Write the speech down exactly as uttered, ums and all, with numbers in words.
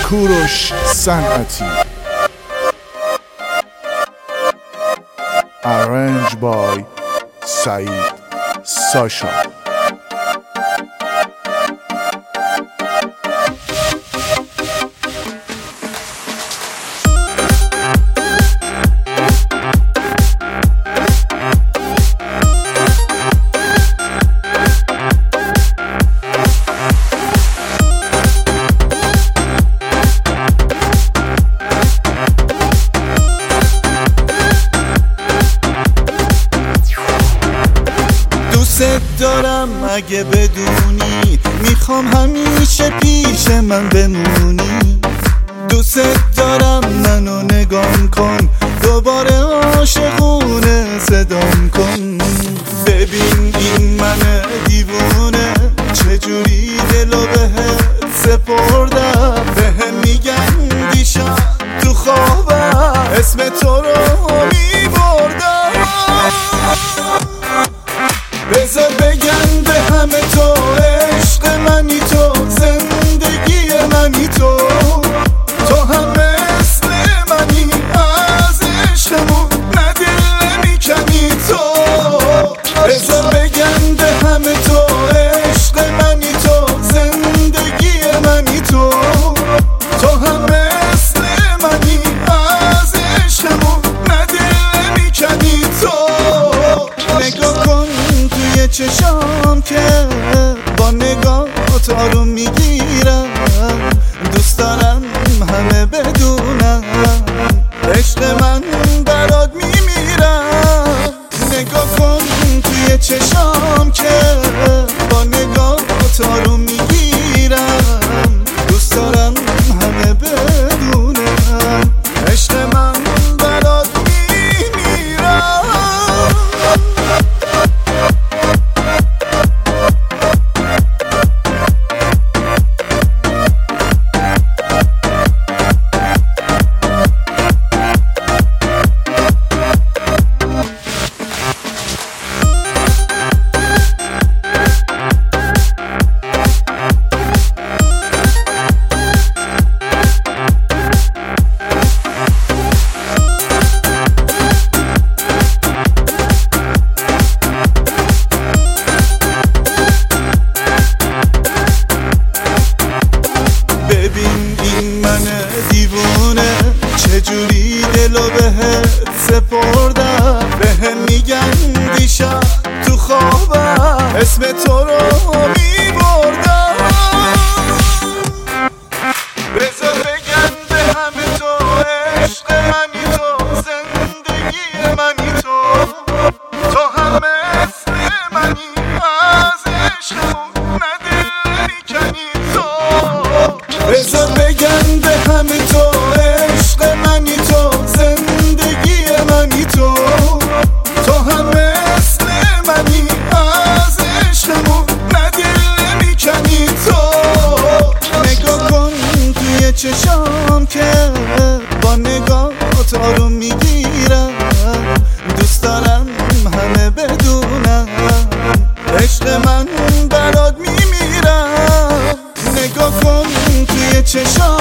کوروش صنعتی. Arranged by سعید ساشا. دوست دارم اگه بدونی، میخوام همیشه پیش من بمونی. دوست دارم منو نگام کن، دوباره عاشقونه صدام کن. ببین این من دیوونه، چجوری دلو بهت سپردم. بهم میگن دیشب تو خوابم اسم تو رو میبردم. بذار بگم به همه تو، عشق منی تو، زندگی منی تو. تو هم مثل منی، از عشقمون نه دل میکنی تو. بذار بگم به همه تو، عشق منی تو، زندگی منی تو. تو هم مثل منی، از عشقمون نه دل میکنی تو. نگاه کن توی چشام که با نگاهت آروم میگیرم. دوست دارم همه بدونم، عشق من برات میمیرم. نگاه کن توی چشام که با نگاهت آروم میگیرم. دوست دارم همه بدونم، عشق من برات میمیرم. دیوونه، چجوری دلو بهت سپردم. بهم میگن دیشب تو خوابم اسم تو رو میبردم. بذار بگم به همه تو، عشق منی تو، زندگی منی تو. تو هم مثل منی، از عشقمون نه دل میکنی تو. بذار بگم به همه تو، عشق منی تو، زندگی منی تو. تو هم مثل منی، از عشقمون نه دل میکنی تو. نگاه کن توی چشام که با نگاهت آروم میگیرم. دوست دارم همه بدونم، عشق من برات میمیرم. نگاه کن توی چشام